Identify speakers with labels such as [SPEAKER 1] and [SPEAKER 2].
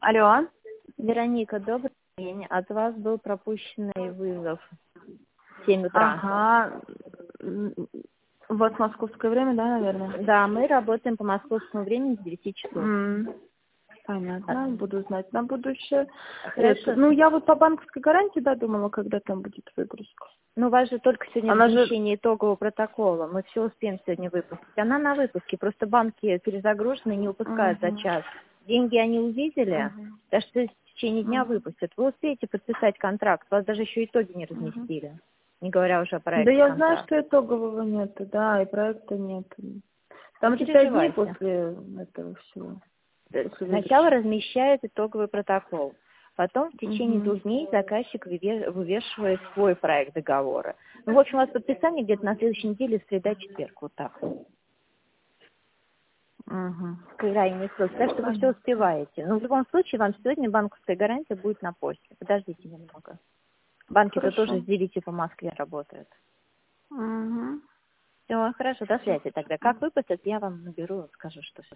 [SPEAKER 1] Алло.
[SPEAKER 2] Вероника, добрый день. От вас был пропущенный вызов в 7 утра.
[SPEAKER 1] Ага. У вас московское время, да, наверное?
[SPEAKER 2] Да, мы работаем по московскому времени с 9 часов.
[SPEAKER 1] Понятно, буду знать на будущее.
[SPEAKER 2] Хорошо.
[SPEAKER 1] Ну, я вот по банковской гарантии, да, думала, когда там будет выгрузка.
[SPEAKER 2] Ну, у вас же только сегодня
[SPEAKER 1] Она же...
[SPEAKER 2] размещение итогового протокола. Мы все успеем сегодня выпустить. Она на выпуске. Просто банки перезагружены и не выпускают за час. Деньги они увидели, так что в течение дня выпустят. Вы успеете подписать контракт. Вас даже еще итоги не разместили. Не говоря уже о проекте
[SPEAKER 1] Да я
[SPEAKER 2] контракта.
[SPEAKER 1] знаю, что итогового нет, да, и проекта нет. Там же 5 дней
[SPEAKER 2] переживайте.
[SPEAKER 1] после этого всего.
[SPEAKER 2] Сначала размещает итоговый протокол. Потом в течение 2 дней заказчик вывешивает свой проект договора. Ну, в общем, у вас подписание где-то на следующей неделе, среда-четверг, вот так. Крайний срок. Так что вы все успеваете. Но в любом случае, вам сегодня банковская гарантия будет на почте. Подождите немного. Банки-то тоже с 9 по Москве работают. Все, хорошо, до связи тогда. Как выпустят, я вам наберу, скажу, что